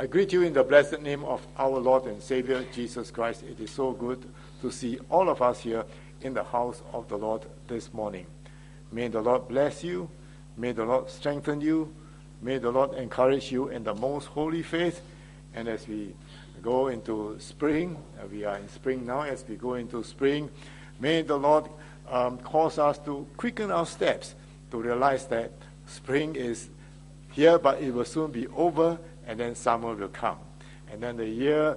I greet you in the blessed name of our Lord and Savior, Jesus Christ. It is so good to see all of us here in the house of the Lord this morning. May the Lord bless you. May the Lord strengthen you. May the Lord encourage you in the most holy faith. And as we go into spring, we are in spring now, as we go into spring, may the Lord cause us to quicken our steps, to realize that spring is here, but it will soon be over, and then summer will come. And then the year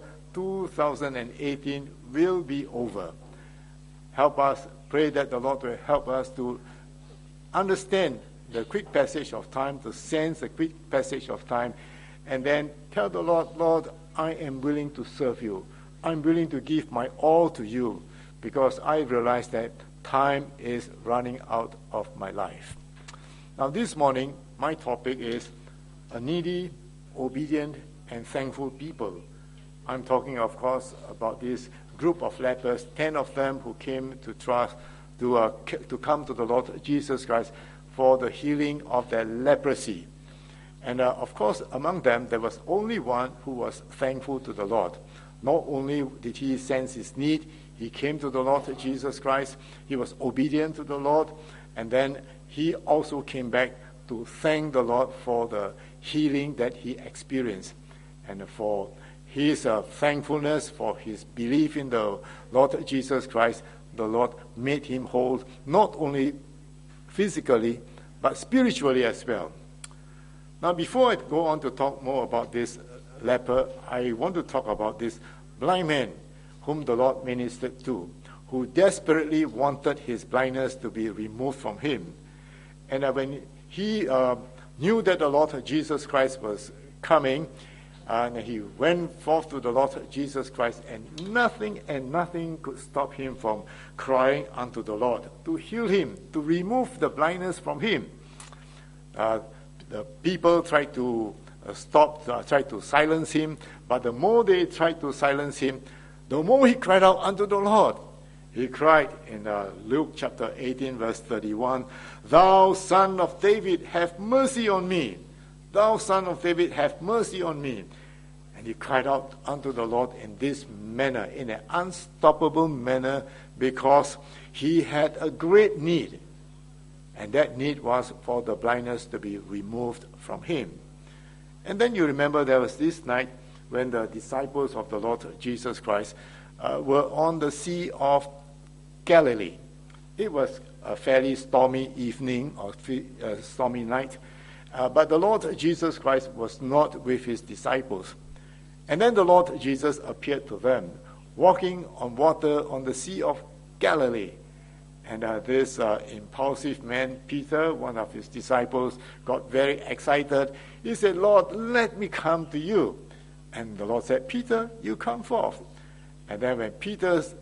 2018 will be over. Help us, pray that the Lord will help us to understand the quick passage of time, to sense the quick passage of time, and then tell the Lord, Lord, I am willing to serve you. I'm willing to give my all to you, because I realize that time is running out of my life. Now this morning, my topic is a needy, obedient, and thankful people. I'm talking, of course, about this group of lepers, 10 of them who came to come to the Lord Jesus Christ for the healing of their leprosy. And of course, among them, there was only one who was thankful to the Lord. Not only did he sense his need, he came to the Lord Jesus Christ, he was obedient to the Lord, and then he also came back to thank the Lord for the healing that he experienced. And for his thankfulness, for his belief in the Lord Jesus Christ, the Lord made him whole, not only physically, but spiritually as well. Now, before I go on to talk more about this leper, I want to talk about this blind man whom the Lord ministered to, who desperately wanted his blindness to be removed from him. And when he knew that the Lord Jesus Christ was coming, and he went forth to the Lord Jesus Christ, and nothing could stop him from crying unto the Lord to heal him, to remove the blindness from him. The people tried to tried to silence him, but the more they tried to silence him, the more he cried out unto the Lord. He cried in Luke chapter 18, verse 31, Thou son of David, have mercy on me. Thou son of David, have mercy on me. And he cried out unto the Lord in this manner, in an unstoppable manner, because he had a great need. And that need was for the blindness to be removed from him. And then you remember there was this night when the disciples of the Lord Jesus Christ were on the Sea of Galilee. It was a fairly stormy evening or stormy night, but the Lord Jesus Christ was not with his disciples. And then the Lord Jesus appeared to them, walking on water on the Sea of Galilee. And this impulsive man, Peter, one of his disciples, got very excited. He said, Lord, let me come to you. And the Lord said, Peter, you come forth. And then when Peter's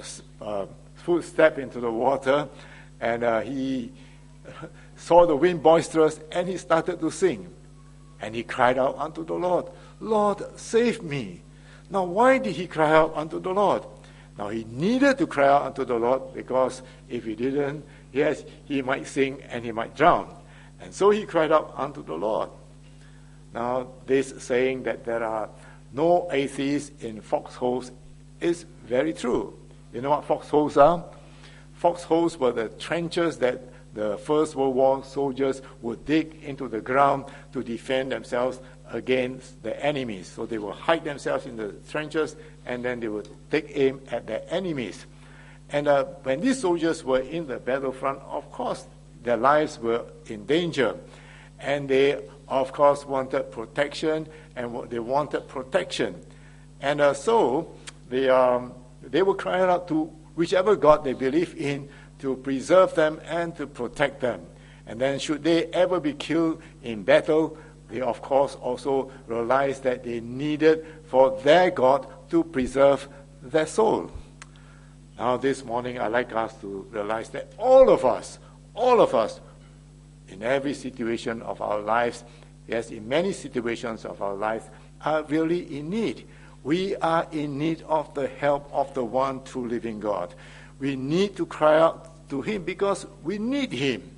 foot stepped into the water, and he saw the wind boisterous, and he started to sing. And he cried out unto the Lord, Lord, save me. Now, why did he cry out unto the Lord? Now, he needed to cry out unto the Lord, because if he didn't, yes, he might sink and he might drown. And so he cried out unto the Lord. Now, this saying that there are no atheists in foxholes is very true. You know what foxholes are? Foxholes were the trenches that the First World War soldiers would dig into the ground to defend themselves against the enemies. So they would hide themselves in the trenches, and then they would take aim at their enemies. And when these soldiers were in the battlefront, of course, their lives were in danger. And they, of course, wanted protection, and they wanted protection. And so they were crying out to whichever God they believe in to preserve them and to protect them. And then should they ever be killed in battle, they, of course, also realized that they needed for their God to preserve their soul. Now, this morning, I'd like us to realize that all of us, in every situation of our lives, yes, in many situations of our lives, are really in need. We are in need of the help of the one true living God. We need to cry out to him because we need him.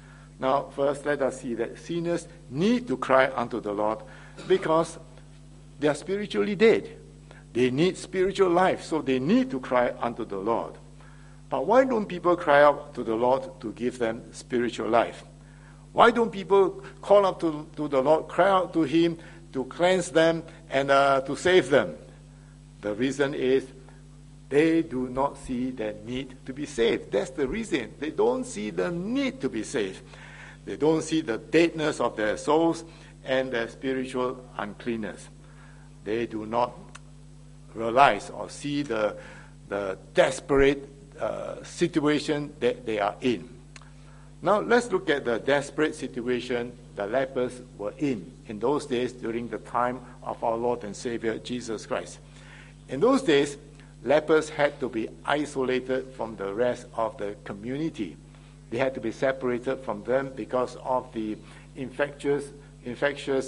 Now, first, let us see that sinners need to cry unto the Lord because They are spiritually dead. They need spiritual life, so they need to cry unto the Lord. But why don't people cry out to the Lord to give them spiritual life? Why don't people call out to the Lord, cry out to Him to cleanse them and to save them? The reason is they do not see the need to be saved. That's the reason. They don't see the need to be saved. They don't see the deadness of their souls and their spiritual uncleanness. They do not realize or see the desperate situation that they are in. Now let's look at the desperate situation the lepers were in those days during the time of our Lord and Savior Jesus Christ. In those days, lepers had to be isolated from the rest of the community. They had to be separated from them because of the infectious nature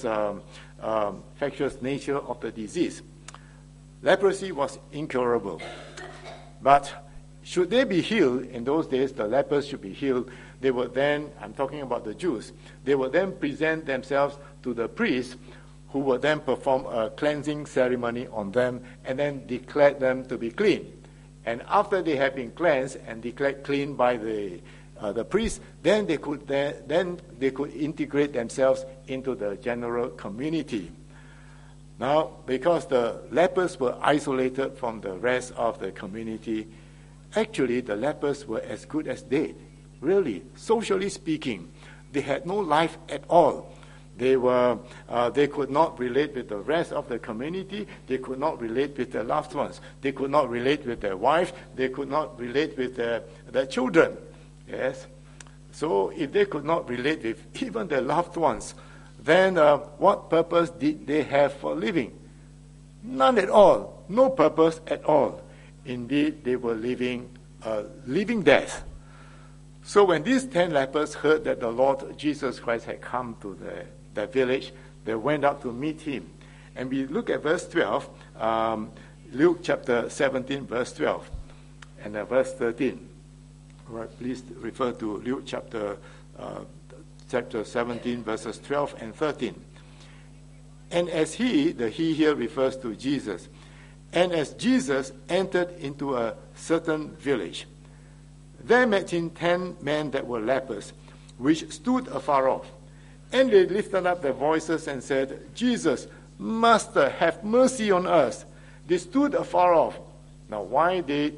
of the disease. Leprosy was incurable. But should they be healed, in those days the lepers should be healed, they would then, I'm talking about the Jews, they would then present themselves to the priest, who would then perform a cleansing ceremony on them and then declare them to be clean. And after they have been cleansed and declared clean by the priest, then they could integrate themselves into the general community. Now, because the lepers were isolated from the rest of the community, actually the lepers were as good as dead. Really, socially speaking, they had no life at all. They could not relate with the rest of the community. They could not relate with their loved ones. They could not relate with their wife. They could not relate with their children. Yes. So if they could not relate with even their loved ones, then what purpose did they have for living? None at all. No purpose at all. Indeed, they were living death. So when these 10 lepers heard that the Lord Jesus Christ had come to their village, they went up to meet him. And we look at verse 12, Luke chapter 17, verse 12, and verse 13. All right, please refer to Luke chapter 17, verses 12 and 13. And as the he here refers to Jesus, and as Jesus entered into a certain village, there met him 10 men that were lepers, which stood afar off. And they lifted up their voices and said, Jesus, Master, have mercy on us. They stood afar off. Now, why they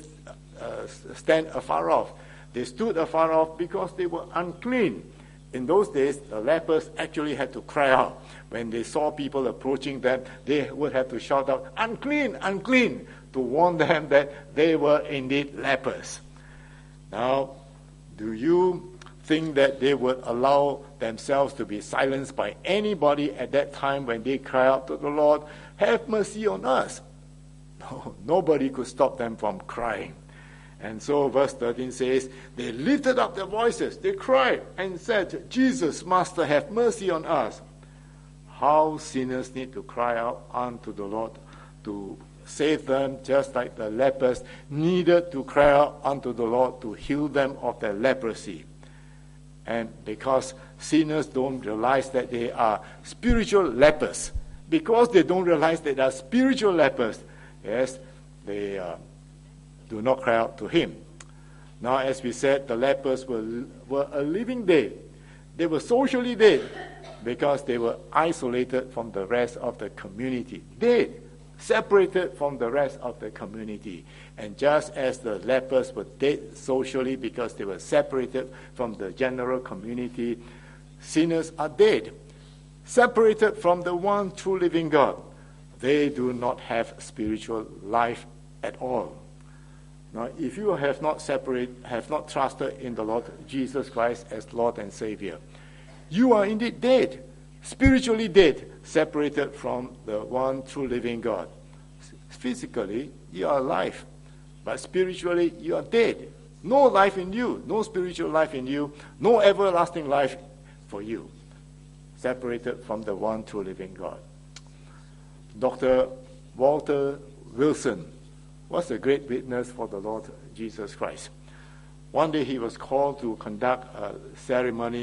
stand afar off? They stood afar off because they were unclean. In those days, the lepers actually had to cry out. When they saw people approaching them, they would have to shout out, unclean, unclean, to warn them that they were indeed lepers. Now, do you think that they would allow themselves to be silenced by anybody at that time when they cry out to the Lord, have mercy on us? No, nobody could stop them from crying. And so verse 13 says, they lifted up their voices, they cried and said, Jesus, Master, have mercy on us. How sinners need to cry out unto the Lord to save them, just like the lepers needed to cry out unto the Lord to heal them of their leprosy. And because sinners don't realize that they are spiritual lepers, because they don't realize that they are spiritual lepers, yes, they do not cry out to him. Now, as we said, the lepers were a living dead. They were socially dead because they were isolated from the rest of the community. Dead, separated from the rest of the community. And just as the lepers were dead socially because they were separated from the general community, sinners are dead, separated from the one true living God. They do not have spiritual life at all. Now, if you have not trusted in the Lord Jesus Christ as Lord and Savior, you are indeed dead, spiritually dead, separated from the one true living God. Physically, you are alive, but spiritually, you are dead. No life in you, no spiritual life in you, no everlasting life for you, separated from the one true living God. Dr. Walter Wilson was a great witness for the Lord Jesus Christ. One day he was called to conduct a ceremony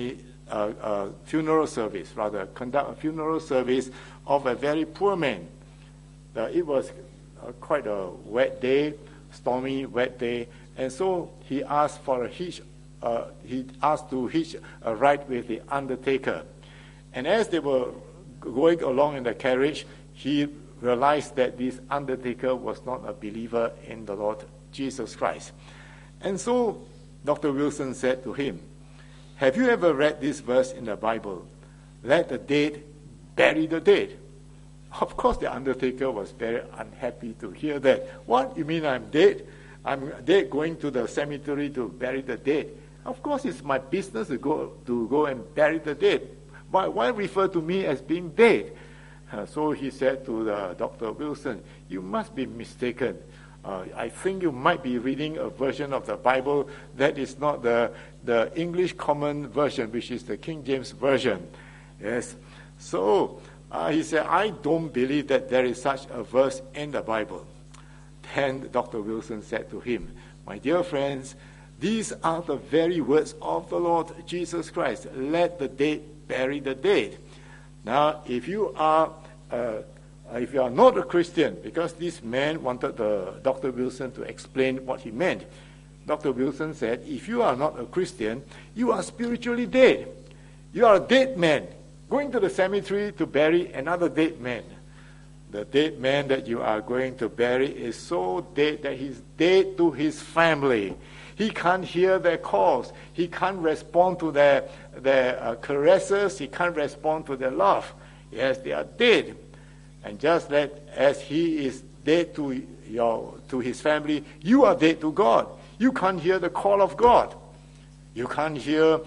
funeral service, conduct a funeral service of a very poor man. It was quite a wet day, stormy, wet day, and so he asked for a hitch. He asked to hitch a ride with the undertaker. And as they were going along in the carriage, he realized that this undertaker was not a believer in the Lord Jesus Christ. And so Dr. Wilson said to him, "Have you ever read this verse in the Bible? Let the dead bury the dead." Of course, the undertaker was very unhappy to hear that. "What? You mean I'm dead? I'm dead going to the cemetery to bury the dead? Of course, it's my business to go and bury the dead. Why refer to me as being dead?" So he said to Dr. Wilson, "You must be mistaken. I think you might be reading a version of the Bible that is not the English Common Version, which is the King James Version." Yes. So he said, "I don't believe that there is such a verse in the Bible." Then Dr. Wilson said to him, "My dear friends, these are the very words of the Lord Jesus Christ. Let the dead bury the dead." Now, if you are not a Christian, because this man wanted Dr. Wilson to explain what he meant, Dr. Wilson said, if you are not a Christian, you are spiritually dead. You are a dead man, going to the cemetery to bury another dead man. The dead man that you are going to bury is so dead that he's dead to his family. He can't hear their calls. He can't respond to their caresses. He can't respond to their love. Yes, they are dead. And just as he is dead to his family, you are dead to God. You can't hear the call of God. You can't hear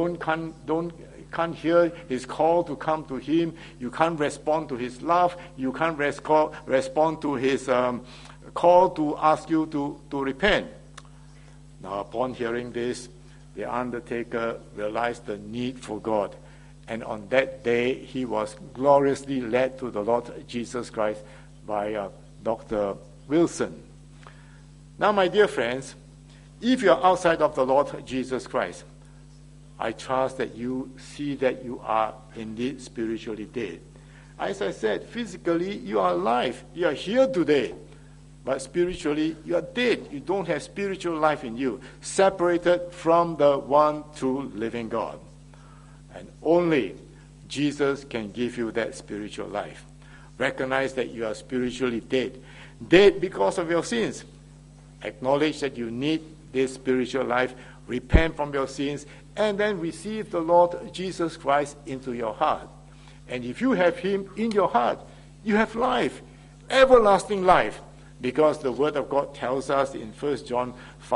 his call to come to him. You can't respond to his love. You can't respond to his call to ask you to repent. Now, upon hearing this, the undertaker realized the need for God. And on that day, he was gloriously led to the Lord Jesus Christ by Dr. Wilson. Now, my dear friends, if you are outside of the Lord Jesus Christ, I trust that you see that you are indeed spiritually dead. As I said, physically, you are alive. You are here today. But spiritually, you are dead. You don't have spiritual life in you, separated from the one true living God. And only Jesus can give you that spiritual life. Recognize that you are spiritually dead. Dead because of your sins. Acknowledge that you need this spiritual life. Repent from your sins. And then receive the Lord Jesus Christ into your heart. And if you have him in your heart, you have life. Everlasting life. Because the Word of God tells us in 1 John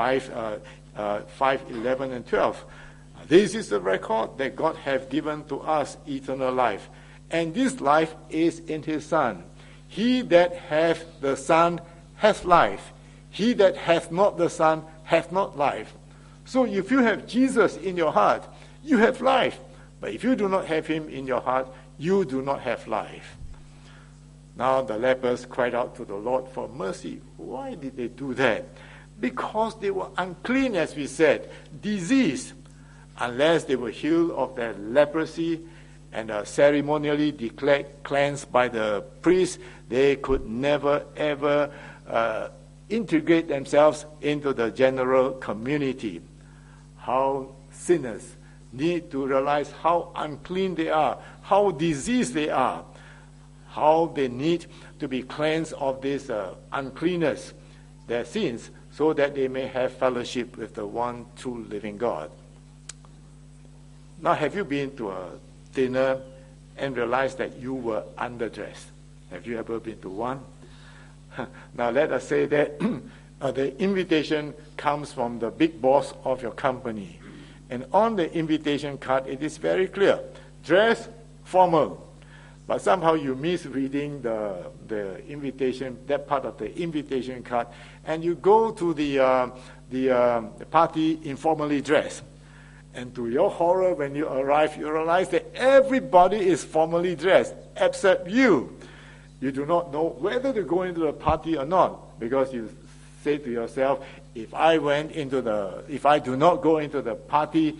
5:11 and 12, this is the record that God hath given to us, eternal life. And this life is in his Son. He that hath the Son hath life. He that hath not the Son hath not life. So if you have Jesus in your heart, you have life. But if you do not have him in your heart, you do not have life. Now the lepers cried out to the Lord for mercy. Why did they do that? Because they were unclean, as we said, diseased. Unless they were healed of their leprosy and ceremonially declared cleansed by the priest, they could never ever integrate themselves into the general community. How sinners need to realize how unclean they are, how diseased they are, how they need to be cleansed of this uncleanness, their sins, so that they may have fellowship with the one true living God. Now, have you been to a dinner and realized that you were underdressed? Have you ever been to one? Now, let us say that the invitation comes from the big boss of your company. And on the invitation card, it is very clear, dress formal. But somehow you miss reading the invitation, that part of the invitation card, and you go to the party informally dressed. And to your horror, when you arrive, you realize that everybody is formally dressed except you. You do not know whether to go into the party or not, because you say to yourself, if I do not go into the party,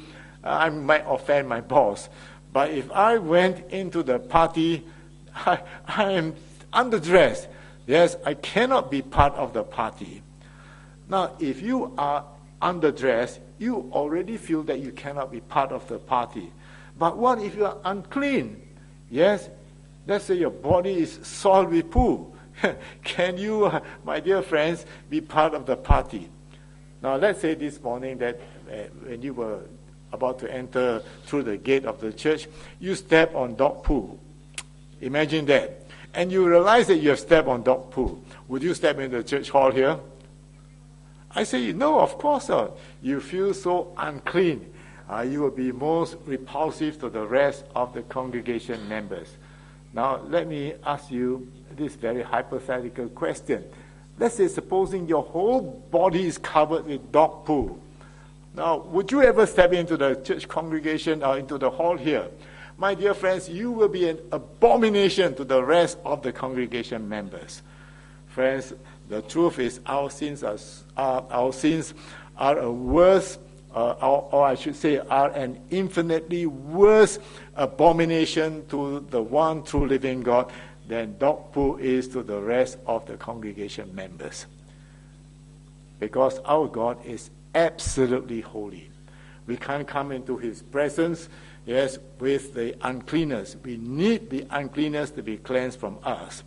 I might offend my boss. But if I went into the party, I am underdressed. Yes, I cannot be part of the party. Now, if you are underdressed, you already feel that you cannot be part of the party. But what if you are unclean? Yes, let's say your body is soiled with poo. Can you, my dear friends, be part of the party? Now, let's say this morning that when you were about to enter through the gate of the church, you step on dog poo. Imagine that. And you realize that you have stepped on dog poo. Would you step in the church hall here? I say, no, of course not. You feel so unclean. You will be most repulsive to the rest of the congregation members. Now, let me ask you this very hypothetical question. Let's say, supposing your whole body is covered with dog poo. Now, would you ever step into the church congregation or into the hall here? My dear friends, you will be an abomination to the rest of the congregation members. Friends, the truth is our sins are a worse, or I should say, are an infinitely worse abomination to the one true living God than dog poo is to the rest of the congregation members. Because our God is absolutely holy. We can't come into his presence, yes, with the uncleanness. We need the uncleanness to be cleansed from us.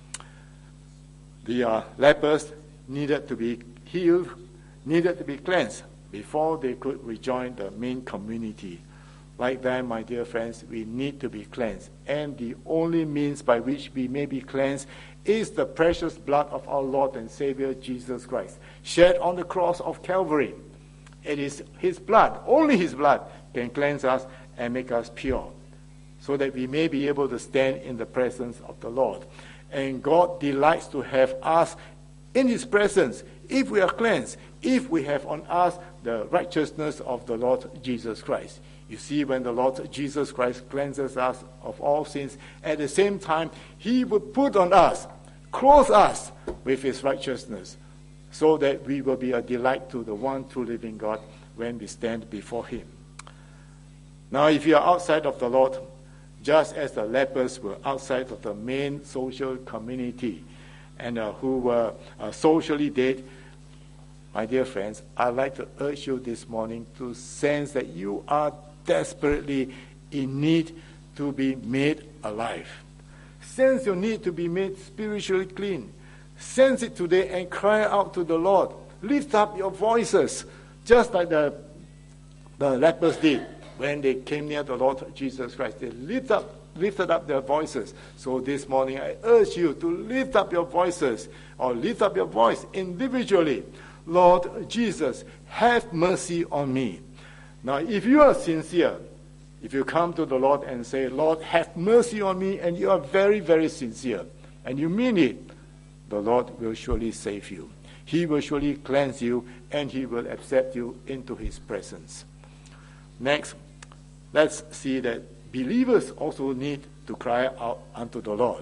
The lepers needed to be healed, needed to be cleansed before they could rejoin the main community. Like them, my dear friends, we need to be cleansed. And the only means by which we may be cleansed is the precious blood of our Lord and Savior Jesus Christ, shed on the cross of Calvary. It is his blood, only his blood, can cleanse us and make us pure, so that we may be able to stand in the presence of the Lord. And God delights to have us in his presence if we are cleansed, if we have on us the righteousness of the Lord Jesus Christ. You see, when the Lord Jesus Christ cleanses us of all sins, at the same time, he will put on us, clothe us with his righteousness, so that we will be a delight to the one true living God when we stand before him. Now, if you are outside of the Lord, just as the lepers were outside of the main social community and who were socially dead, my dear friends, I'd like to urge you this morning to sense that you are desperately in need to be made alive. Sense your need to be made spiritually clean. Sense it today and cry out to the Lord. Lift up your voices, just like the lepers did when they came near the Lord Jesus Christ. They lifted up their voices. So this morning I urge you to lift up your voices, or lift up your voice individually. Lord Jesus, have mercy on me. Now, if you are sincere, if you come to the Lord and say, Lord, have mercy on me, and you are very, very sincere, and you mean it, the Lord will surely save you. He will surely cleanse you, and he will accept you into his presence. Next, let's see that believers also need to cry out unto the Lord.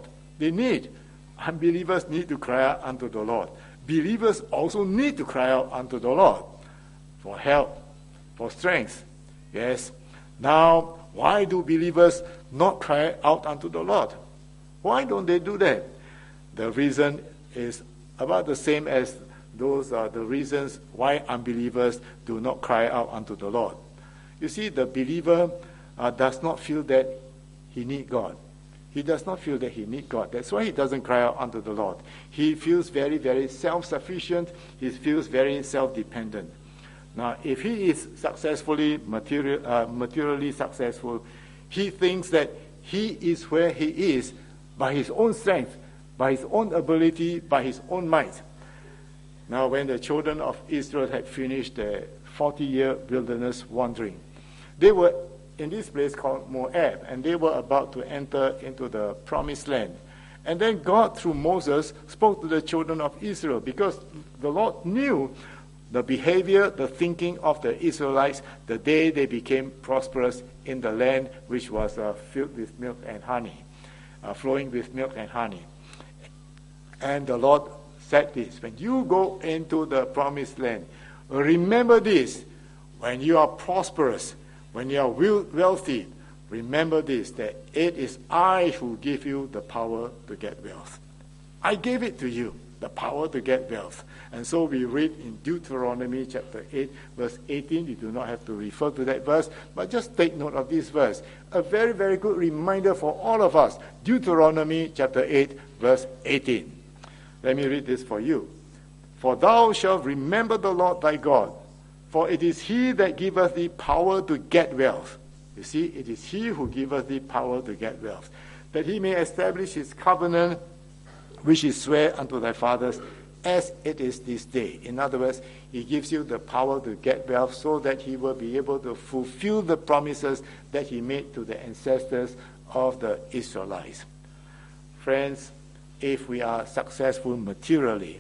Unbelievers need to cry out unto the Lord. Believers also need to cry out unto the Lord for help, for strength. Yes. Now, why do believers not cry out unto the Lord? Why don't they do that? The reason is about the same as those are the reasons why unbelievers do not cry out unto the Lord. You see, the believer does not feel that he needs God. He does not feel that he needs God. That's why he doesn't cry out unto the Lord. He feels very, very self-sufficient. He feels very self-dependent. Now, if he is materially successful, he thinks that he is where he is by his own strength, by his own ability, by his own might. Now, when the children of Israel had finished their 40-year wilderness wandering, they were in this place called Moab, and they were about to enter into the promised land. And then God, through Moses, spoke to the children of Israel, because the Lord knew the behavior, the thinking of the Israelites the day they became prosperous in the land which was filled with milk and honey, flowing with milk and honey. And the Lord said this: when you go into the promised land, remember this: when you are prosperous, When you are wealthy, remember this, that it is I who give you the power to get wealth. I gave it to you, the power to get wealth. And so we read in Deuteronomy chapter 8, verse 18. You do not have to refer to that verse, but just take note of this verse. A very, very good reminder for all of us. Deuteronomy chapter 8, verse 18. Let me read this for you. For thou shalt remember the Lord thy God, for it is he that giveth thee power to get wealth. You see, it is he who giveth thee power to get wealth, that he may establish his covenant, which he sware unto thy fathers, as it is this day. In other words, he gives you the power to get wealth so that he will be able to fulfill the promises that he made to the ancestors of the Israelites. Friends, if we are successful materially,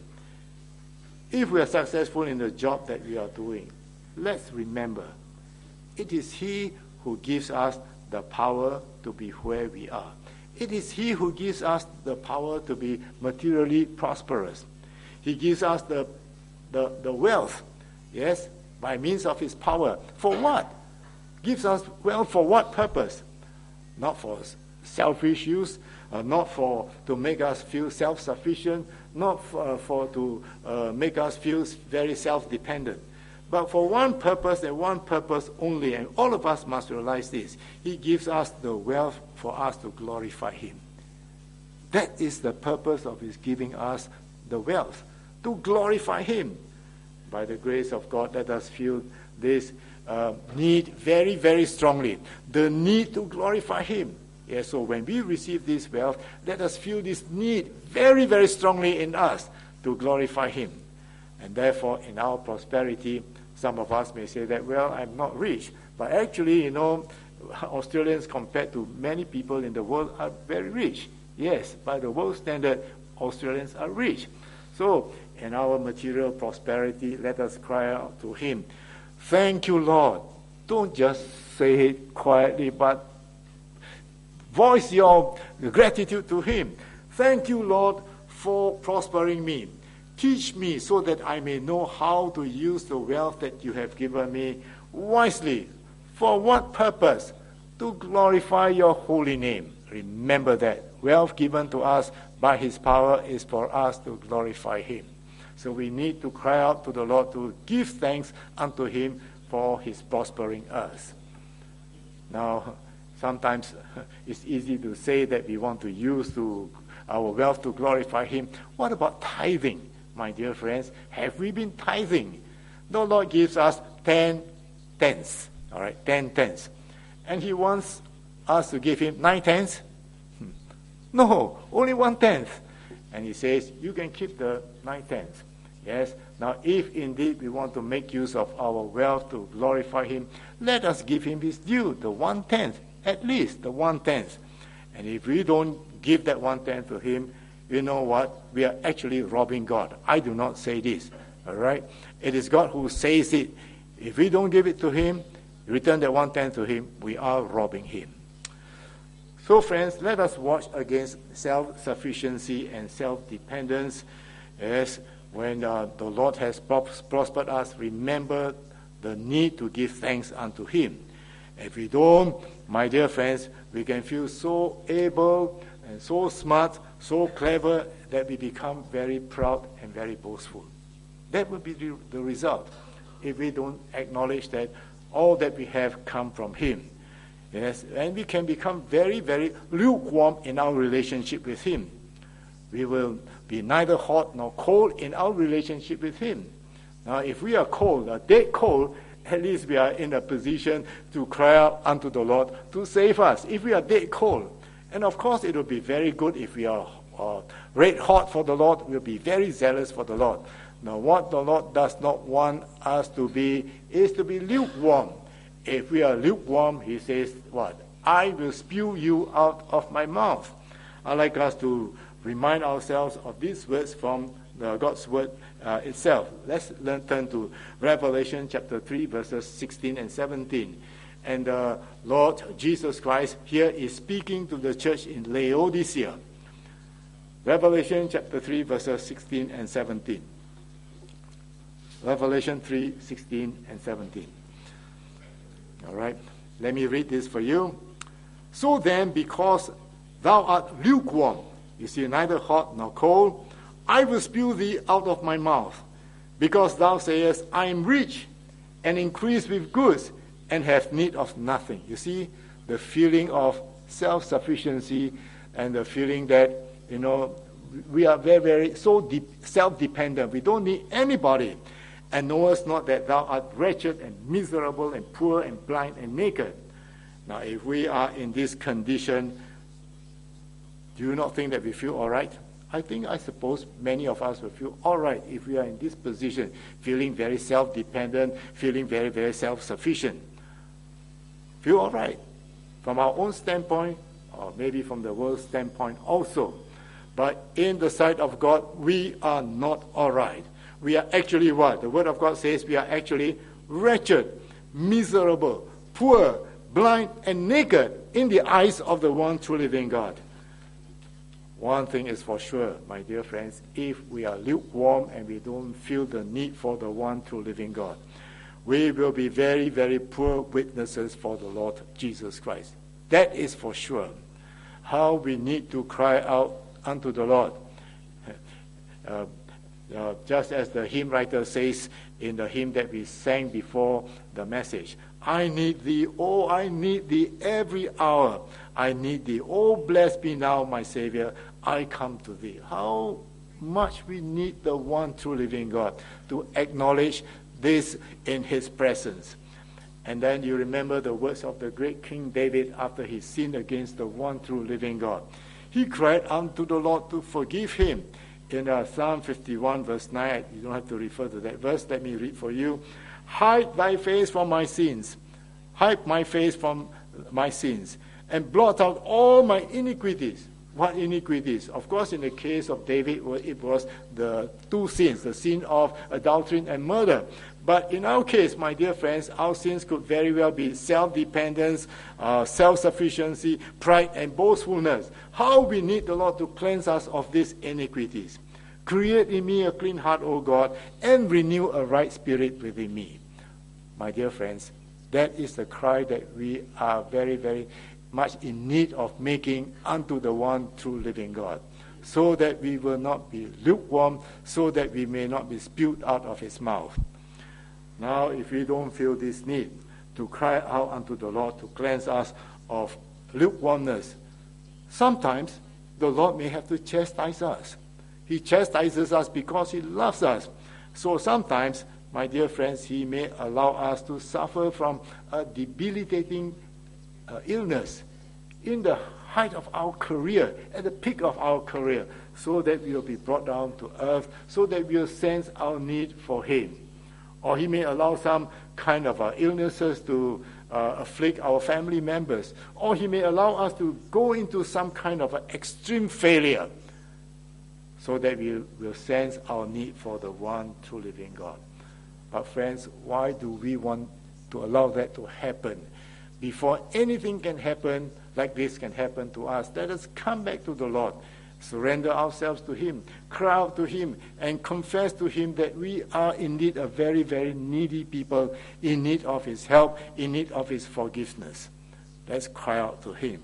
if we are successful in the job that we are doing, let's remember, it is he who gives us the power to be where we are. It is he who gives us the power to be materially prosperous. He gives us the wealth, yes, by means of his power. For what? Gives us wealth for what purpose? Not for selfish use, not for to make us feel self-sufficient, not to make us feel very self-dependent, but for one purpose and one purpose only, and all of us must realize this. He gives us the wealth for us to glorify him. That is the purpose of his giving us the wealth, to glorify him. By the grace of God, let us feel this need very, very strongly. The need to glorify him. Yes, so when we receive this wealth, let us feel this need very, very strongly in us to glorify him. And therefore, in our prosperity, some of us may say that, well, I'm not rich. But actually, Australians compared to many people in the world are very rich. Yes, by the world standard, Australians are rich. So, in our material prosperity, let us cry out to him, thank you, Lord. Don't just say it quietly, but voice your gratitude to him. Thank you, Lord, for prospering me. Teach me so that I may know how to use the wealth that you have given me wisely. For what purpose? To glorify your holy name. Remember that. Wealth given to us by his power is for us to glorify him. So we need to cry out to the Lord to give thanks unto him for his prospering us. Now, sometimes it's easy to say that we want to use our wealth to glorify him. What about tithing? My dear friends, have we been tithing? The Lord gives us 10 tenths, all right, 10 tenths. And he wants us to give him 9 tenths? No, only 1 tenth. And he says, you can keep the 9 tenths. Yes, now if indeed we want to make use of our wealth to glorify him, let us give him his due, the 1 tenth, at least the 1 tenth. And if we don't give that 1 tenth to him, you know what? We are actually robbing God. I do not say this, all right? It is God who says it. If we don't give it to him, return that 1 tenth to him, we are robbing him. So friends, let us watch against self-sufficiency and self-dependence. As when the Lord has prospered us, remember the need to give thanks unto him. If we don't, my dear friends, we can feel so able and so smart, so clever, that we become very proud and very boastful. That would be the result if we don't acknowledge that all that we have come from him. Yes, and we can become very, very lukewarm in our relationship with him. We will be neither hot nor cold in our relationship with him. Now, if we are cold, dead cold, at least we are in a position to cry out unto the Lord to save us. If we are dead cold, and of course it will be very good if we are red hot for the Lord, we'll be very zealous for the Lord. Now, what the Lord does not want us to be is to be lukewarm. If we are lukewarm, he says, what? I will spew you out of my mouth. I'd like us to remind ourselves of these words from God's word itself. Let's turn to Revelation chapter 3, verses 16 and 17. And Lord Jesus Christ here is speaking to the church in Laodicea. Revelation chapter 3, verses 16 and 17. Revelation 3, 16 and 17. All right. Let me read this for you. So then, because thou art lukewarm, you see, neither hot nor cold, I will spew thee out of my mouth. Because thou sayest, I am rich, and increase with goods, and have need of nothing. You see, the feeling of self-sufficiency and the feeling that, we are very, very self-dependent. We don't need anybody. And knowest not that thou art wretched and miserable and poor and blind and naked. Now, if we are in this condition, do you not think that we feel all right? I suppose many of us will feel all right if we are in this position, feeling very self-dependent, feeling very, very self-sufficient. Feel all right from our own standpoint, or maybe from the world's standpoint also. But in the sight of God, we are not all right. We are actually what? The Word of God says we are actually wretched, miserable, poor, blind, and naked in the eyes of the one true living God. One thing is for sure, my dear friends, if we are lukewarm and we don't feel the need for the one true living God, we will be very, very poor witnesses for the Lord Jesus Christ. That is for sure. How we need to cry out unto the Lord. Just as the hymn writer says in the hymn that we sang before the message, I need thee, oh, I need thee every hour. I need thee, oh, bless me now, my Savior, I come to thee. How much we need the one true living God to acknowledge this in his presence. And then you remember the words of the great King David after he sinned against the one true living God. He cried unto the Lord to forgive him. In Psalm 51 verse 9, you don't have to refer to that verse, let me read for you. Hide thy face from my sins. Hide my face from my sins. And blot out all my iniquities. What iniquities? Of course, in the case of David, it was the two sins, the sin of adultery and murder. But in our case, my dear friends, our sins could very well be self-dependence, self-sufficiency, pride, and boastfulness. How we need the Lord to cleanse us of these iniquities. Create in me a clean heart, O God, and renew a right spirit within me. My dear friends, that is the cry that we are very, very much in need of making unto the one true living God, so that we will not be lukewarm, so that we may not be spewed out of his mouth. Now, if we don't feel this need to cry out unto the Lord to cleanse us of lukewarmness, sometimes the Lord may have to chastise us. He chastises us because he loves us. So sometimes, my dear friends, he may allow us to suffer from a debilitating illness in the height of our career, at the peak of our career, so that we will be brought down to earth, so that we will sense our need for him. Or he may allow some kind of illnesses to afflict our family members. Or he may allow us to go into some kind of extreme failure, so that we will sense our need for the one true living God. But friends, why do we want to allow that to happen? Before anything can happen like this can happen to us, let us come back to the Lord, surrender ourselves to him, cry out to him, and confess to him that we are indeed a very, very needy people, in need of his help, in need of his forgiveness. Let's cry out to him.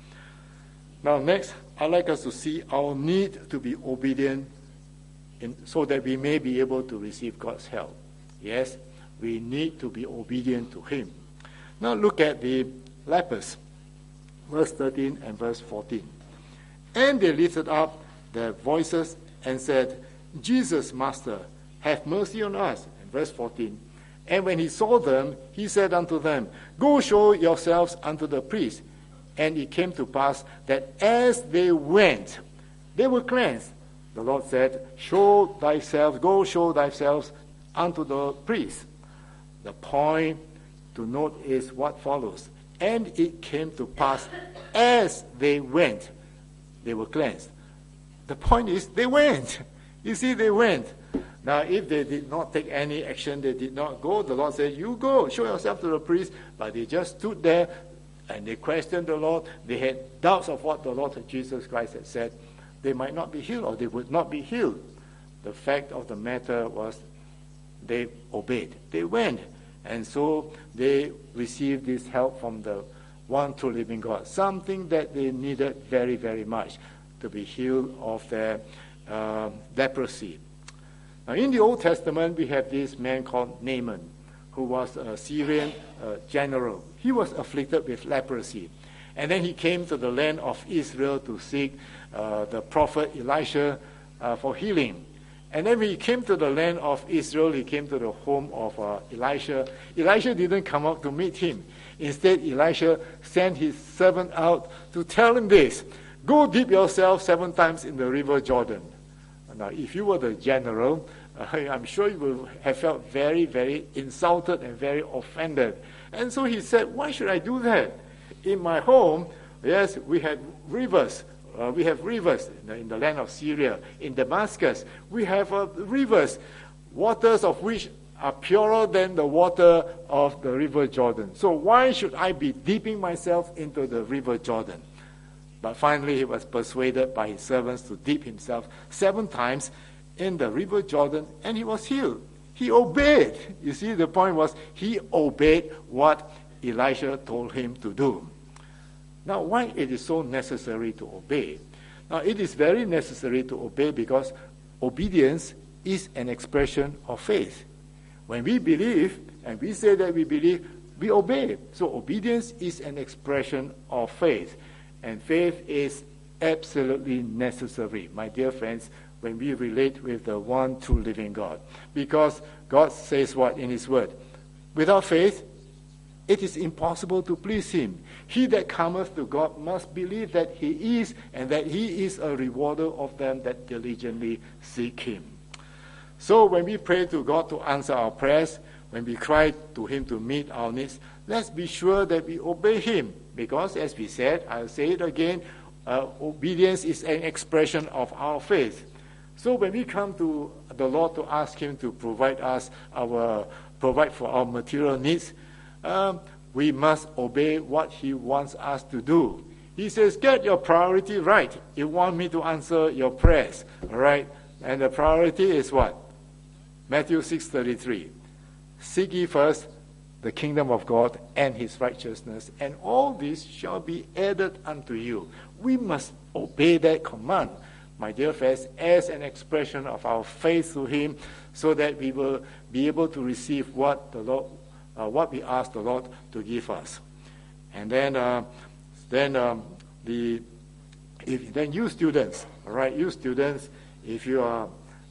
Now next, I'd like us to see our need to be obedient so that we may be able to receive God's help. Yes, we need to be obedient to him. Now look at the lepers, verse 13 and verse 14. And they lifted up their voices and said, Jesus, Master, have mercy on us. And verse 14. And when he saw them, he said unto them, Go show yourselves unto the priest. And it came to pass that as they went, they were cleansed. The Lord said, Go show thyself unto the priest. The point to note is what follows. And it came to pass as they went, they were cleansed. The point is, they went. You see, they went. Now, if they did not take any action, they did not go, the Lord said, you go, show yourself to the priest. But they just stood there and they questioned the Lord. They had doubts of what the Lord Jesus Christ had said. They might not be healed, or they would not be healed. The fact of the matter was they obeyed. They went. And so they received this help from the one true living God, something that they needed very, very much to be healed of their leprosy. Now, in the Old Testament, we have this man called Naaman, who was a Syrian general. He was afflicted with leprosy. And then he came to the land of Israel to seek the prophet Elisha for healing. And then when he came to the land of Israel, he came to the home of Elisha. Elisha didn't come out to meet him. Instead, Elisha sent his servant out to tell him this: go dip yourself 7 times in the river Jordan. Now, if you were the general, I'm sure you would have felt very, very insulted and very offended. And so he said, why should I do that? In my home, yes, we have rivers. We have rivers in the land of Syria. In Damascus, we have rivers, waters of which are purer than the water of the river Jordan. So why should I be dipping myself into the river Jordan? But finally he was persuaded by his servants to dip himself 7 times in the river Jordan, and he was healed. He obeyed. You see, the point was he obeyed what Elisha told him to do. Now, why it is so necessary to obey? Now, it is very necessary to obey because obedience is an expression of faith. When we believe, and we say that we believe, we obey. So obedience is an expression of faith. And faith is absolutely necessary, my dear friends, when we relate with the one true living God. Because God says what in his word? Without faith, it is impossible to please him. He that cometh to God must believe that he is, and that he is a rewarder of them that diligently seek him. So when we pray to God to answer our prayers, when we cry to him to meet our needs, let's be sure that we obey him. Because as we said, I'll say it again, obedience is an expression of our faith. So when we come to the Lord to ask him to provide for our material needs, we must obey what he wants us to do. He says, get your priority right. You want me to answer your prayers, all right? And the priority is what? Matthew 6:33. Seek ye first the kingdom of God and his righteousness, and all this shall be added unto you. We must obey that command, my dear friends, as an expression of our faith to him, so that we will be able to receive what the Lord, what we ask the Lord to give us. And then you students, all right, you students, if you are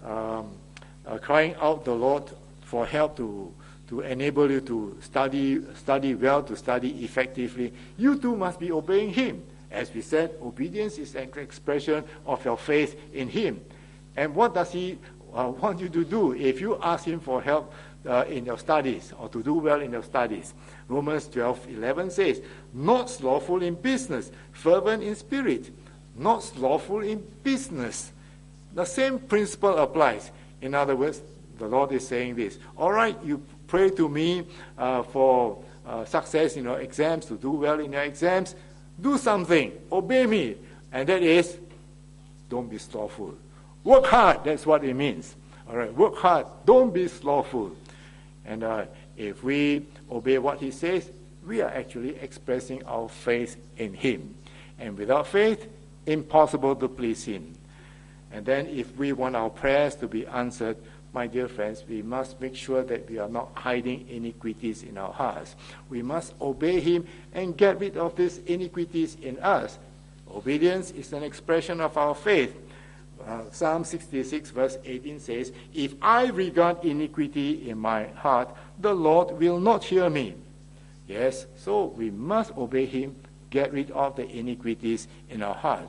crying out the Lord for help to enable you to study well, to study effectively, you too must be obeying him. As we said, obedience is an expression of your faith in him. And what does he want you to do if you ask him for help in your studies, or to do well in your studies? Romans 12:11 says, not slothful in business, fervent in spirit. Not slothful in business. The same principle applies. In other words, the Lord is saying this: all right, you pray to me for success in your exams, to do well in your exams. Do something. Obey me. And that is, don't be slothful. Work hard. That's what it means. All right, work hard. Don't be slothful. And if we obey what he says, we are actually expressing our faith in him. And without faith, impossible to please him. And then if we want our prayers to be answered, my dear friends, we must make sure that we are not hiding iniquities in our hearts. We must obey him and get rid of these iniquities in us. Obedience is an expression of our faith. Psalm 66 verse 18 says, if I regard iniquity in my heart, the Lord will not hear me. Yes, so we must obey him, get rid of the iniquities in our heart.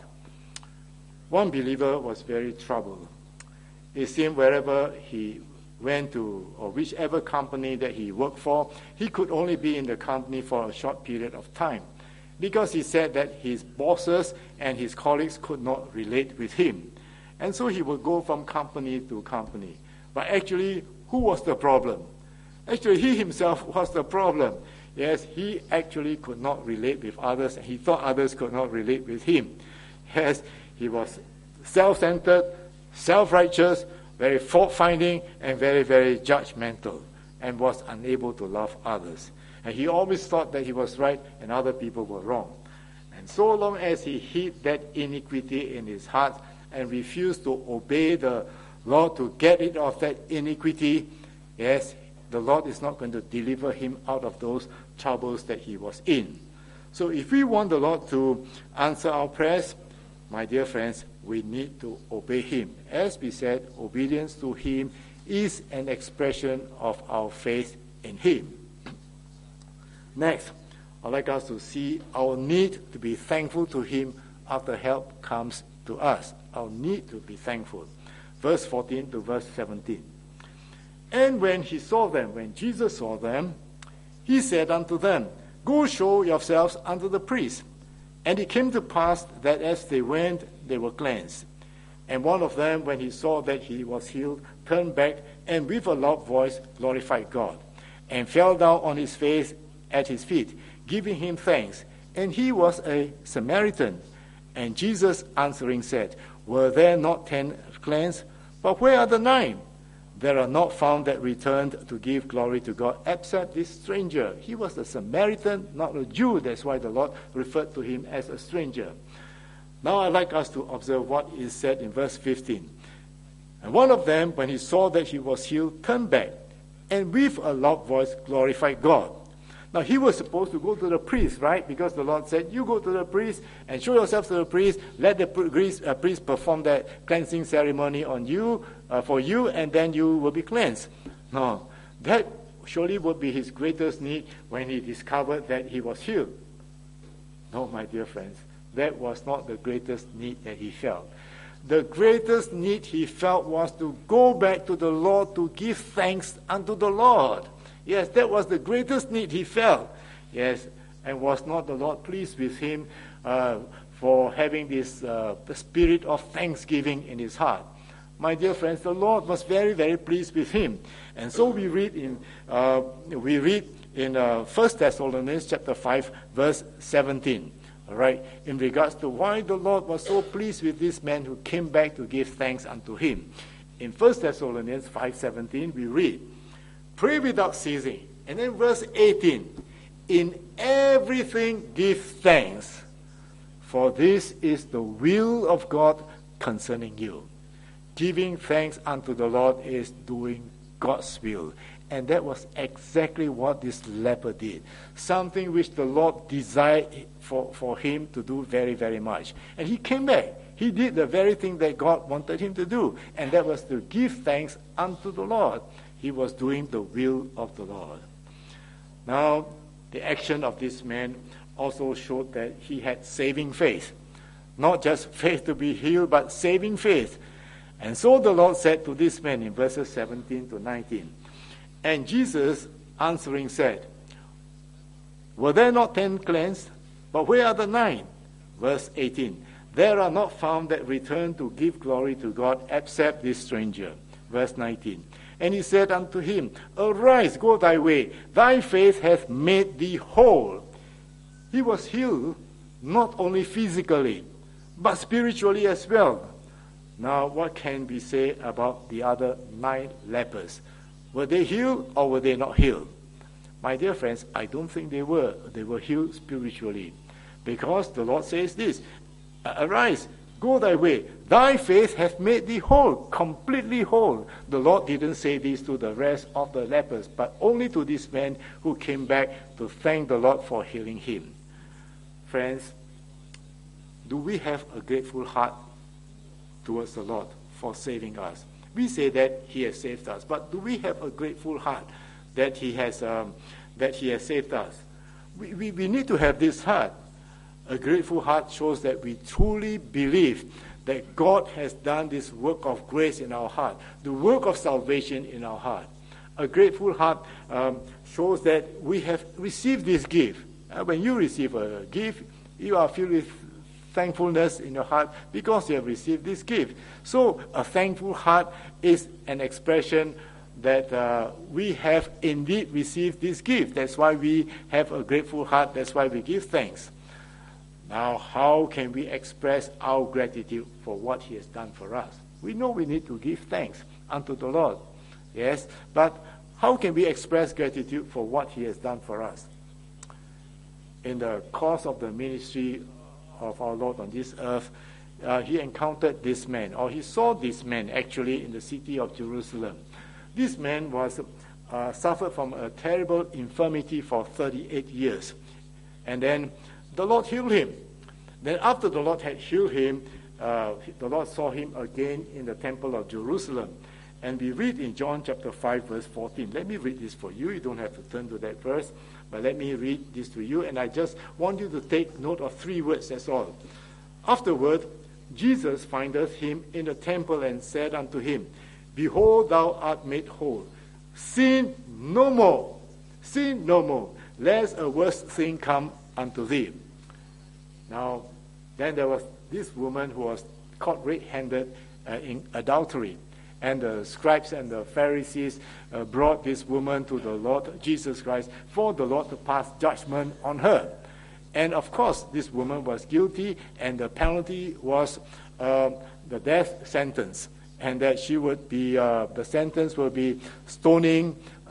One believer was very troubled. It seemed wherever he went to, or whichever company that he worked for, he could only be in the company for a short period of time, because he said that his bosses and his colleagues could not relate with him. And so he would go from company to company. But actually, who was the problem? Actually, he himself was the problem. Yes, he actually could not relate with others, and he thought others could not relate with him. Yes, he was self-centered, self-righteous, very fault-finding, and very, very judgmental. and was unable to love others. And he always thought that he was right and other people were wrong. And so long as he hid that iniquity in his heart and refused to obey the Lord to get rid of that iniquity, yes, the Lord is not going to deliver him out of those troubles that he was in. So if we want the Lord to answer our prayers, my dear friends, we need to obey him. As we said, obedience to him is an expression of our faith in him. Next, I'd like us to see our need to be thankful to him after help comes to us. Our need to be thankful. Verse 14 to verse 17. And when he saw them, when Jesus saw them, he said unto them, Go show yourselves unto the priests. And it came to pass that as they went, they were cleansed. And one of them, when he saw that he was healed, turned back, and with a loud voice glorified God, and fell down on his face at his feet, giving him thanks. And he was a Samaritan. And Jesus answering said, Were there not 10 cleansed? But where are the 9? There are not found that returned to give glory to God, except this stranger. He was a Samaritan, not a Jew. That's why the Lord referred to him as a stranger. Now I'd like us to observe what is said in verse 15. And one of them, when he saw that he was healed, turned back, and with a loud voice glorified God. Now he was supposed to go to the priest, right? Because the Lord said, you go to the priest and show yourself to the priest, let the priest perform that cleansing ceremony on you, for you, and then you will be cleansed. No, that surely would be his greatest need when he discovered that he was healed. No, my dear friends, that was not the greatest need that he felt. The greatest need he felt was to go back to the Lord to give thanks unto the Lord. Yes, that was the greatest need he felt. Yes, and was not the Lord pleased with him for having this the spirit of thanksgiving in his heart? My dear friends, the Lord was very, very pleased with him. And so we read in 1 Thessalonians chapter 5, verse 17. All right, in regards to why the Lord was so pleased with this man who came back to give thanks unto him. In 1 Thessalonians 5:17, we read, Pray without ceasing. And then verse 18, In everything give thanks, for this is the will of God concerning you. Giving thanks unto the Lord is doing God's will. And that was exactly what this leper did. Something which the Lord desired for him to do very, very much. And he came back. He did the very thing that God wanted him to do. And that was to give thanks unto the Lord. He was doing the will of the Lord. Now, the action of this man also showed that he had saving faith. Not just faith to be healed, but saving faith. And so the Lord said to this man in verses 17 to 19, And Jesus answering said, Were there not 10 cleansed? But where are the 9? Verse 18, There are not found that return to give glory to God except this stranger. Verse 19, And he said unto him, Arise, go thy way, thy faith hath made thee whole. He was healed not only physically, but spiritually as well. Now, what can we say about the other 9 lepers? Were they healed or were they not healed? My dear friends, I don't think they were. They were healed spiritually. Because the Lord says this, Arise, go thy way. Thy faith hath made thee whole, completely whole. The Lord didn't say this to the rest of the lepers, but only to this man who came back to thank the Lord for healing him. Friends, do we have a grateful heart towards the Lord for saving us? We say that He has saved us, but do we have a grateful heart that He has saved us? We need to have this heart. A grateful heart shows that we truly believe that God has done this work of grace in our heart, the work of salvation in our heart. A grateful heart shows that we have received this gift. When you receive a gift, you are filled with thankfulness in your heart because you have received this gift. So a thankful heart is an expression that we have indeed received this gift. That's why we have a grateful heart. That's why we give thanks. Now, how can we express our gratitude for what He has done for us? We know we need to give thanks unto the Lord. Yes, but How can we express gratitude for what he has done for us? In the course of the ministry of our Lord on this earth, he encountered this man, or he saw this man actually in the city of Jerusalem. This man was suffered from a terrible infirmity for 38 years. And then the Lord healed him. Then after the Lord had healed him, the Lord saw him again in the temple of Jerusalem. And we read in John chapter 5, verse 14. Let me read this for you. You don't have to turn to that verse, but let me read this to you. And I just want you to take note of 3 words, that's all. Afterward, Jesus findeth him in the temple and said unto him, Behold, thou art made whole. Sin no more. Sin no more, lest a worse thing come unto thee. Now, then there was this woman who was caught red-handed in adultery. And the scribes and the Pharisees brought this woman to the Lord Jesus Christ for the Lord to pass judgment on her. And of course, this woman was guilty, and the penalty was the death sentence. And that she would be, the sentence will be stoning,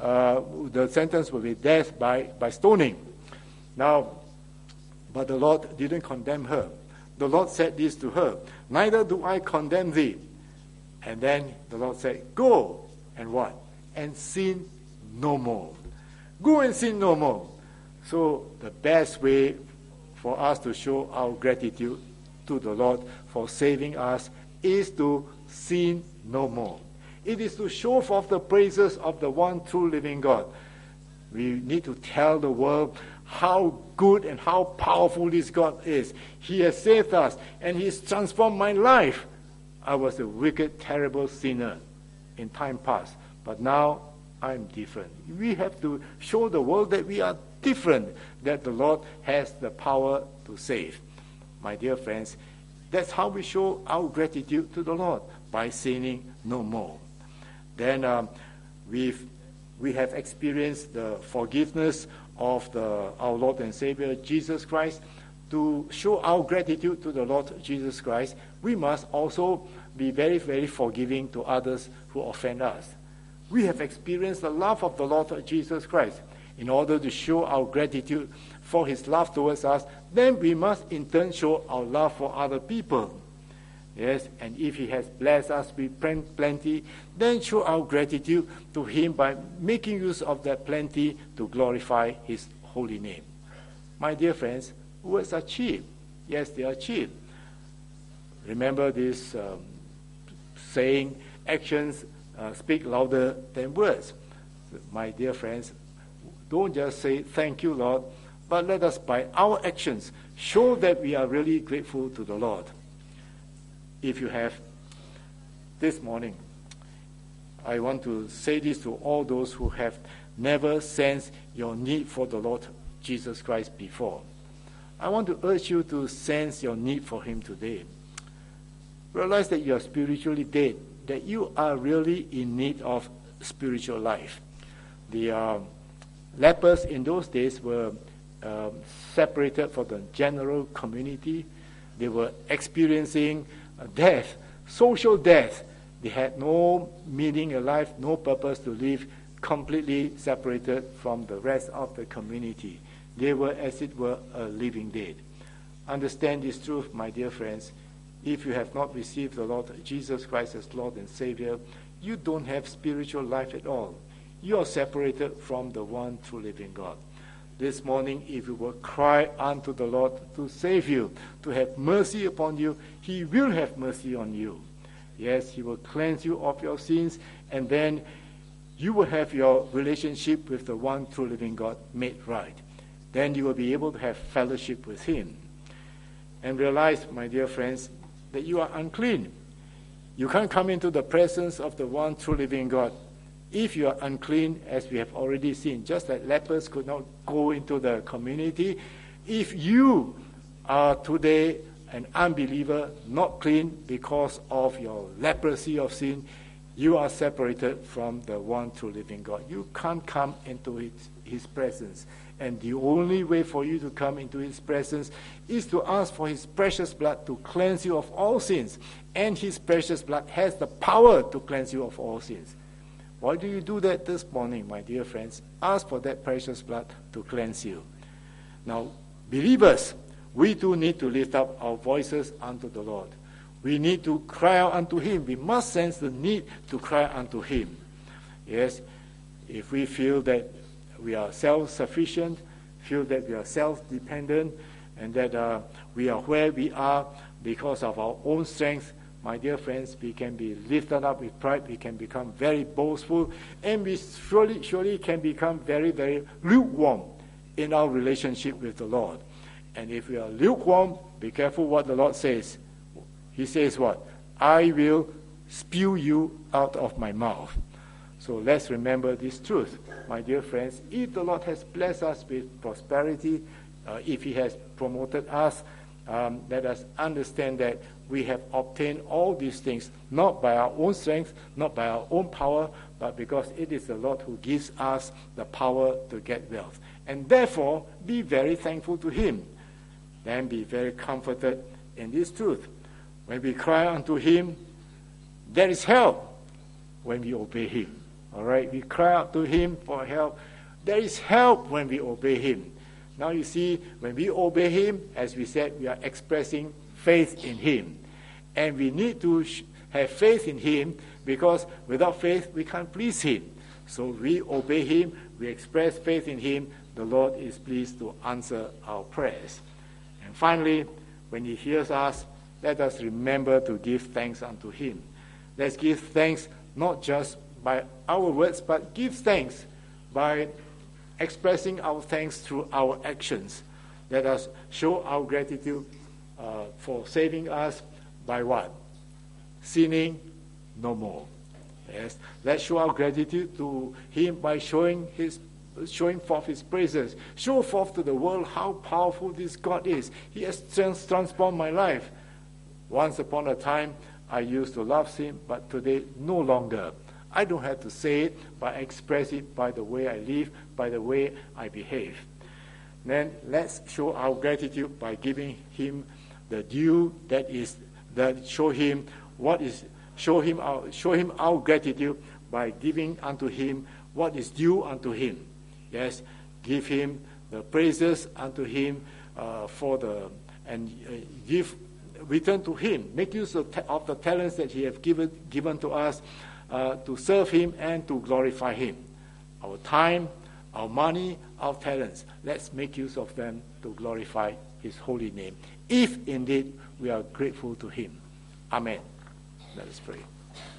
the sentence will be death by stoning. Now, but the Lord didn't condemn her. The Lord said this to her, Neither do I condemn thee. And then the Lord said, Go, and what? And sin no more. Go and sin no more. So the best way for us to show our gratitude to the Lord for saving us is to sin no more. It is to show forth the praises of the one true living God. We need to tell the world how good and how powerful this God is. He has saved us, and He has transformed my life. I was a wicked, terrible sinner in time past, but now I'm different. We have to show the world that we are different, that the Lord has the power to save. My dear friends, that's how we show our gratitude to the Lord, by sinning no more. Then we have experienced the forgiveness of our Lord and Savior Jesus Christ. To show our gratitude to the Lord Jesus Christ, we must also be very, very forgiving to others who offend us. We have experienced the love of the Lord Jesus Christ. In order to show our gratitude for His love towards us, then we must in turn show our love for other people. Yes, and if He has blessed us with plenty, then show our gratitude to Him by making use of that plenty to glorify His holy name. My dear friends, words are cheap. Yes, they are cheap. Remember this saying, actions speak louder than words. My dear friends, don't just say, thank you, Lord, but let us, by our actions, show that we are really grateful to the Lord. If you have, this morning, I want to say this to all those who have never sensed your need for the Lord Jesus Christ before. I want to urge you to sense your need for Him today. Realize that you are spiritually dead, that you are really in need of spiritual life. The lepers in those days were separated from the general community. They were experiencing death, social death. They had no meaning in life, no purpose to live, completely separated from the rest of the community. They were, as it were, a living dead. Understand this truth, my dear friends. If you have not received the Lord Jesus Christ as Lord and Savior, you don't have spiritual life at all. You are separated from the one true living God. This morning, if you will cry unto the Lord to save you, to have mercy upon you, He will have mercy on you. Yes, He will cleanse you of your sins, and then you will have your relationship with the one true living God made right. Then you will be able to have fellowship with Him. And realize, my dear friends, that you are unclean. You can't come into the presence of the one true living God if you are unclean, as we have already seen. Just like lepers could not go into the community, if you are today an unbeliever, not clean because of your leprosy of sin, you are separated from the one true living God. You can't come into His presence. And the only way for you to come into His presence is to ask for His precious blood to cleanse you of all sins. And His precious blood has the power to cleanse you of all sins. Why do you do that this morning, my dear friends? Ask for that precious blood to cleanse you. Now, believers, we too need to lift up our voices unto the Lord. We need to cry out unto him. We must sense the need to cry unto him. Yes, if we feel that we are self-sufficient, feel that we are self-dependent, and that we are where we are because of our own strength, my dear friends, we can be lifted up with pride, we can become very boastful, and we surely can become very, very lukewarm in our relationship with the Lord. And if we are lukewarm, be careful what the Lord says. He says what? I will spew you out of my mouth. So let's remember this truth, my dear friends. If the Lord has blessed us with prosperity, if he has promoted us, let us understand that we have obtained all these things, not by our own strength, not by our own power, but because it is the Lord who gives us the power to get wealth. And therefore, be very thankful to him. Then be very comforted in this truth. When we cry unto him, there is help when we obey him. All right? We cry out to him for help. There is help when we obey him. Now you see, when we obey him, as we said, we are expressing faith in him. And we need to have faith in him, because without faith we can't please him. So we obey him, we express faith in him, the Lord is pleased to answer our prayers. And finally, when he hears us, let us remember to give thanks unto him. Let's give thanks not just by our words, but give thanks by expressing our thanks through our actions. Let us show our gratitude for saving us by what? Sinning no more. Yes. Let's show our gratitude to him by showing forth his praises. Show forth to the world how powerful this God is. He has transformed my life. Once upon a time, I used to love him, but today no longer. I don't have to say it, but I express it by the way I live, by the way I behave. Then let's show our gratitude by giving him the due show him our gratitude by giving unto him what is due unto him. Yes, give him the praises unto him return to him. Make use of the talents that he has given to us to serve him and to glorify him. Our time, our money, our talents, let's make use of them to glorify his holy name, if indeed we are grateful to him. Amen. Let us pray.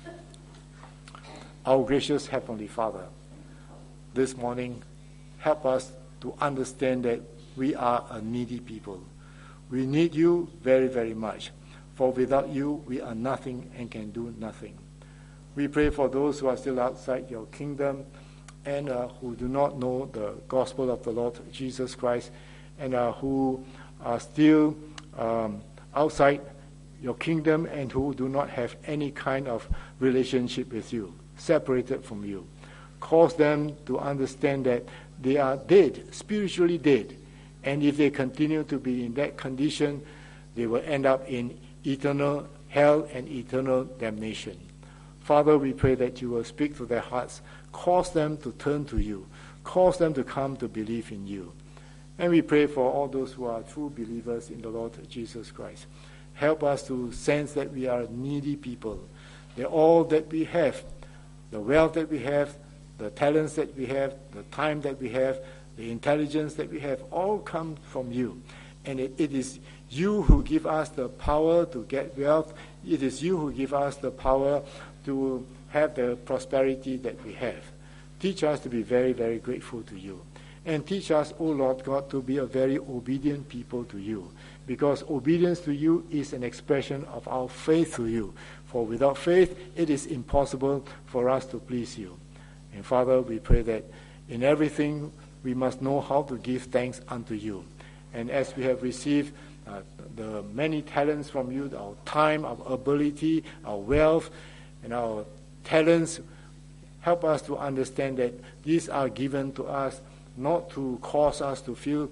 Our gracious Heavenly Father, this morning, help us to understand that we are a needy people. We need you very, very much, for without you, we are nothing and can do nothing. We pray for those who are still outside your kingdom and who do not know the gospel of the Lord Jesus Christ, and who are still outside your kingdom and who do not have any kind of relationship with you, separated from you. Cause them to understand that they are dead, spiritually dead, and if they continue to be in that condition, they will end up in eternal hell and eternal damnation. Father, we pray that you will speak to their hearts, cause them to turn to you, cause them to come to believe in you. And we pray for all those who are true believers in the Lord Jesus Christ. Help us to sense that we are needy people, that all that we have, the wealth that we have, the talents that we have, the time that we have, the intelligence that we have, all come from you. And it is you who give us the power to get wealth. It is you who give us the power to have the prosperity that we have. Teach us to be very, very grateful to you. And teach us, O Lord God, to be a very obedient people to you. Because obedience to you is an expression of our faith to you. For without faith, it is impossible for us to please you. And Father, we pray that in everything we must know how to give thanks unto you. And as we have received the many talents from you, our time, our ability, our wealth, and our talents, help us to understand that these are given to us not to cause us to feel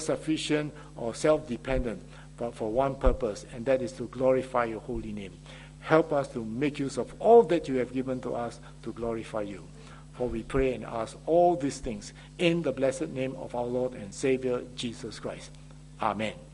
self-sufficient or self-dependent, but for one purpose, and that is to glorify your holy name. Help us to make use of all that you have given to us to glorify you. For we pray and ask all these things in the blessed name of our Lord and Savior, Jesus Christ. Amen.